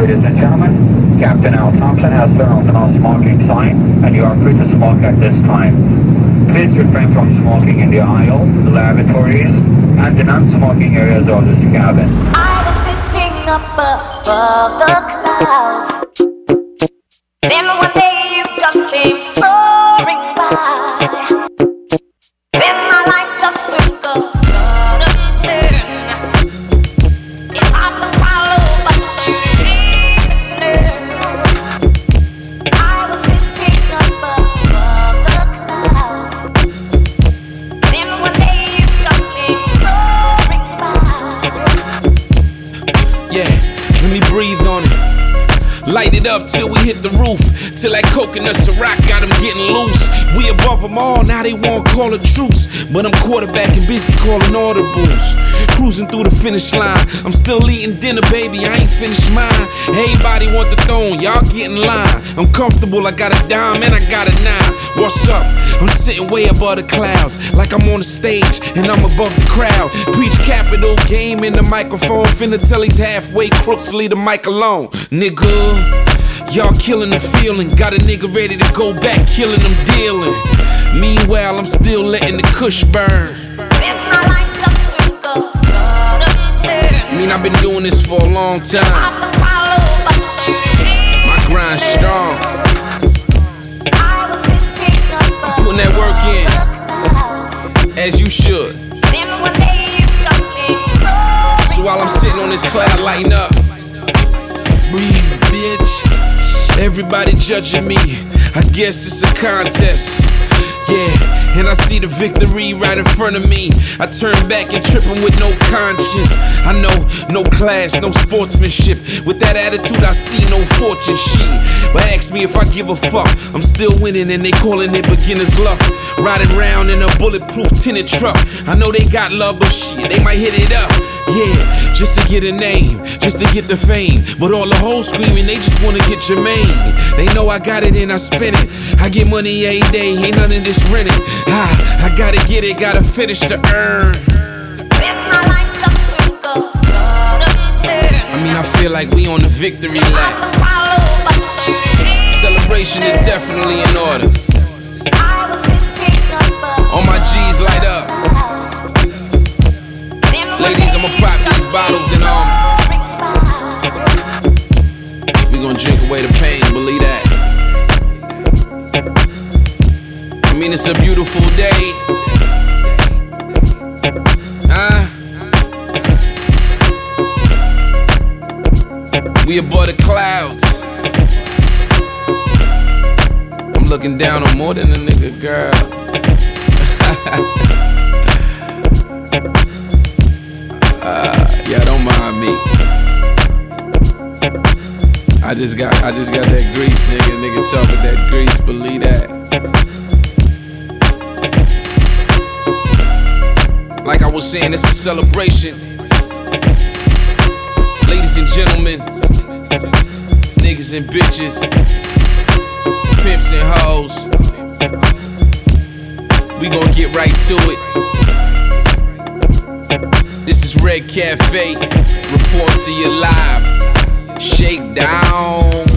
Ladies and gentlemen, Captain Al Thompson has turned on the no-smoking sign, and you are free to smoke at this time. Please refrain from smoking in the aisle, the lavatories, and the non-smoking areas of this cabin. I was sitting up above the clouds. Then one day you just came soaring by. Then my life just took a sudden turn. It's hard to swallow, but you didn't know. I was sitting up above the clouds. Then one day you just came soaring by. Yeah, let me breathe on it. Light it up till we hit the roof. Till that coconut Ciroc got them getting loose. We above them all, now they won't call a truce. But I'm quarterbacking, busy calling audibles. Cruising through the finish line. I'm still eating dinner, baby, I ain't finished mine. Everybody want the throne, y'all get in line. I'm comfortable, I got a dime and I got a 9. What's up? I'm sitting way above the clouds, like I'm on the stage and I'm above the crowd. Preach capital, game in the microphone. Finna tell these halfway crooks, leave the mic alone, nigga. Y'all killing the feeling, got a nigga ready to go back, killing them dealing. Meanwhile, I'm still letting the kush burn. I mean, I've been doing this for a long time. My grind's strong. I'm putting that work in, as you should. So while I'm sitting on this cloud lighting up, breathe, bitch. Everybody judging me, I guess it's a contest. Yeah, and I see the victory right in front of me. I turn back and tripping with no conscience. I know, no class, no sportsmanship. With that attitude, I see no fortune shit. But ask me if I give a fuck. I'm still winning and they calling it beginner's luck. Riding round in a bulletproof tinted truck. I know they got love, but shit, they might hit it up. Yeah, just to get a name, just to get the fame. But all the hoes screaming, they just wanna get Jermaine. They know I got it and I spend it. I get money every day, ain't none of this renting. I gotta get it, gotta finish to earn. I mean, I feel like we on the victory lap. Celebration is definitely in order. All my G's light up. Ladies, I'ma pop these bottles and we gon' drink away the pain, believe that. I mean, it's a beautiful day. We above the clouds. I'm looking down on more than a nigga, girl. Yeah, don't mind me. I just got that grease, nigga. Nigga talk with that grease, believe that. Like I was saying, it's a celebration. Ladies and gentlemen, niggas and bitches, pimps and hoes, we gon' get right to it. This is Red Cafe, report to you live. Shakedown.